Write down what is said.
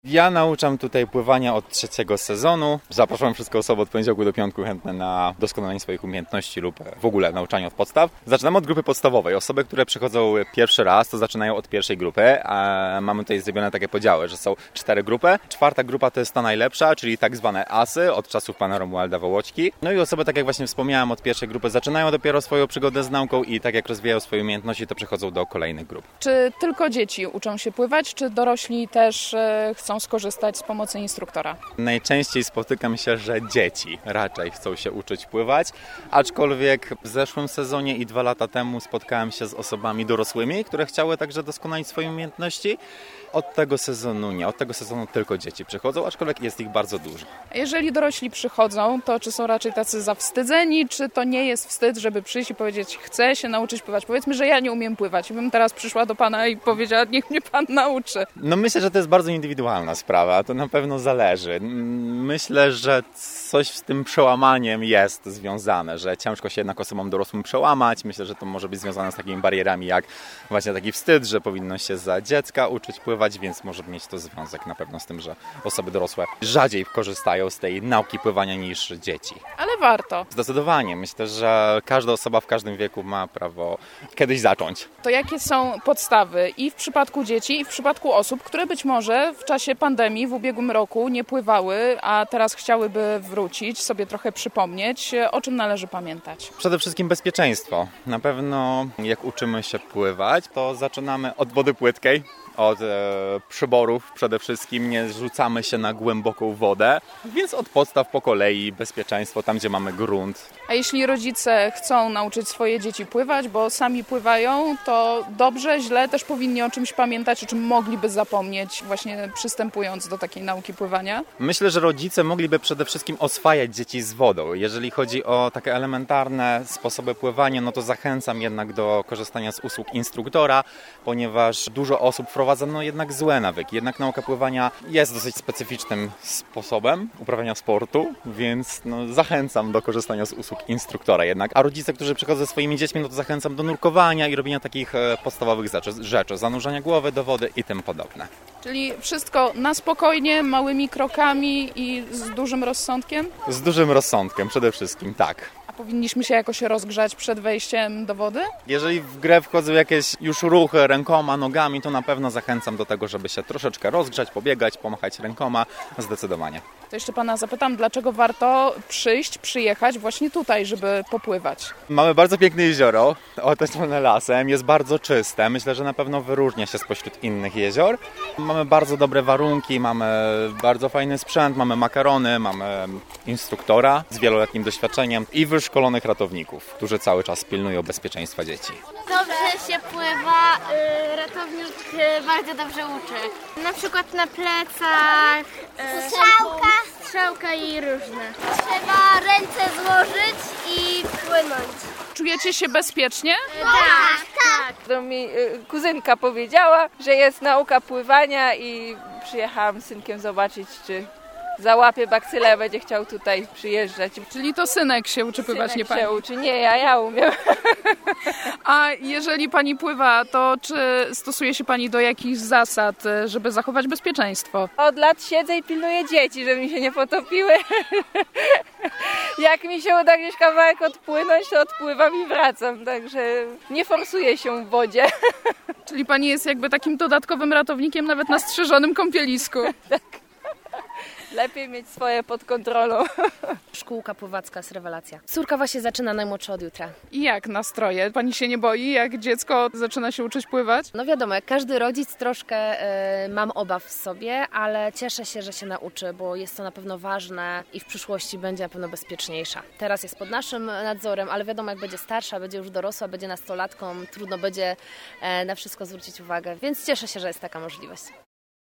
Ja nauczam tutaj pływania od 3. sezonu. Zapraszam wszystkie osoby od poniedziałku do piątku chętne na doskonalenie swoich umiejętności lub w ogóle nauczanie od podstaw. Zaczynamy od grupy podstawowej. Osoby, które przychodzą pierwszy raz, to zaczynają od pierwszej grupy, a mamy tutaj zrobione takie podziały, że są 4 grupy. 4. grupa to jest ta najlepsza, czyli tak zwane asy od czasów pana Romualda Wołoćki. No i osoby, tak jak właśnie wspomniałem, od pierwszej grupy zaczynają dopiero swoją przygodę z nauką i tak jak rozwijają swoje umiejętności, to przechodzą do kolejnych grup. Czy tylko dzieci uczą się pływać, czy dorośli też chcą skorzystać z pomocy instruktora? Najczęściej spotykam się, że dzieci raczej chcą się uczyć pływać, aczkolwiek w zeszłym sezonie i 2 lata temu spotkałem się z osobami dorosłymi, które chciały także doskonalić swoje umiejętności. Od tego sezonu nie, od tego sezonu tylko dzieci przychodzą, aczkolwiek jest ich bardzo dużo. A jeżeli dorośli przychodzą, to czy są raczej tacy zawstydzeni, czy to nie jest wstyd, żeby przyjść i powiedzieć, chcę się nauczyć pływać? Powiedzmy, że ja nie umiem pływać i bym teraz przyszła do pana i powiedziała, niech mnie pan nauczy. No myślę, że to jest bardzo indywidualna sprawa, to na pewno zależy. Myślę, że coś z tym przełamaniem jest związane, że ciężko się jednak osobom dorosłym przełamać. Myślę, że to może być związane z takimi barierami jak właśnie taki wstyd, że powinno się za dziecka uczyć pływać, więc może mieć to związek na pewno z tym, że osoby dorosłe rzadziej korzystają z tej nauki pływania niż dzieci. Ale warto. Zdecydowanie. Myślę, że każda osoba w każdym wieku ma prawo kiedyś zacząć. To jakie są podstawy i w przypadku dzieci, i w przypadku osób, które być może w czasie pandemii w ubiegłym roku nie pływały, a teraz chciałyby wrócić, sobie trochę przypomnieć, o czym należy pamiętać? Przede wszystkim bezpieczeństwo. Na pewno jak uczymy się pływać, to zaczynamy od wody płytkiej, od przyborów przede wszystkim, nie rzucamy się na głęboką wodę, więc od podstaw po kolei bezpieczeństwo tam, gdzie mamy grunt. A jeśli rodzice chcą nauczyć swoje dzieci pływać, bo sami pływają, to dobrze, źle też powinni o czymś pamiętać, o czym mogliby zapomnieć właśnie przystępując do takiej nauki pływania? Myślę, że rodzice mogliby przede wszystkim oswajać dzieci z wodą. Jeżeli chodzi o takie elementarne sposoby pływania, no to zachęcam jednak do korzystania z usług instruktora, ponieważ dużo osób wprowadza jednak złe nawyki. Jednak nauka pływania jest dosyć specyficznym sposobem uprawiania sportu, więc zachęcam do korzystania z usług instruktora jednak. A rodzice, którzy przychodzą ze swoimi dziećmi, no to zachęcam do nurkowania i robienia takich podstawowych rzeczy, zanurzania głowy do wody i tym podobne. Czyli wszystko na spokojnie, małymi krokami i z dużym rozsądkiem? Z dużym rozsądkiem przede wszystkim, tak. A powinniśmy się jakoś rozgrzać przed wejściem do wody? Jeżeli w grę wchodzą jakieś już ruchy rękoma, nogami, to na pewno zachęcam do tego, żeby się troszeczkę rozgrzać, pobiegać, pomachać rękoma, zdecydowanie. To jeszcze pana zapytam, dlaczego warto przyjechać właśnie tutaj, żeby popływać? Mamy bardzo piękne jezioro, otoczone lasem, jest bardzo czyste. Myślę, że na pewno wyróżnia się spośród innych jezior. Mamy bardzo dobre warunki, mamy bardzo fajny sprzęt, mamy makarony, mamy instruktora z wieloletnim doświadczeniem i wyszkolonych ratowników, którzy cały czas pilnują bezpieczeństwa dzieci. Dobrze się pływa, ratownik bardzo dobrze uczy. Na przykład na plecach, strzałka i różne. Trzeba ręce złożyć i płynąć. Czujecie się bezpiecznie? Tak. To mi kuzynka powiedziała, że jest nauka pływania i przyjechałam z synkiem zobaczyć, czy załapie bakcylę, będzie chciał tutaj przyjeżdżać. Czyli to synek się uczy pływać, nie pani? Się uczy. Nie, ja umiem. A jeżeli pani pływa, to czy stosuje się pani do jakichś zasad, żeby zachować bezpieczeństwo? Od lat siedzę i pilnuję dzieci, żeby mi się nie potopiły. Jak mi się uda gdzieś kawałek odpłynąć, to odpływam i wracam, także nie forsuję się w wodzie. Czyli pani jest jakby takim dodatkowym ratownikiem nawet na strzeżonym kąpielisku. Tak. Lepiej mieć swoje pod kontrolą. Szkółka pływacka jest rewelacja. Córka właśnie zaczyna najmłodsza od jutra. I jak nastroje? Pani się nie boi, jak dziecko zaczyna się uczyć pływać? No wiadomo, jak każdy rodzic troszkę mam obaw w sobie, ale cieszę się, że się nauczy, bo jest to na pewno ważne i w przyszłości będzie na pewno bezpieczniejsza. Teraz jest pod naszym nadzorem, ale wiadomo, jak będzie starsza, będzie już dorosła, będzie nastolatką, trudno będzie na wszystko zwrócić uwagę, więc cieszę się, że jest taka możliwość.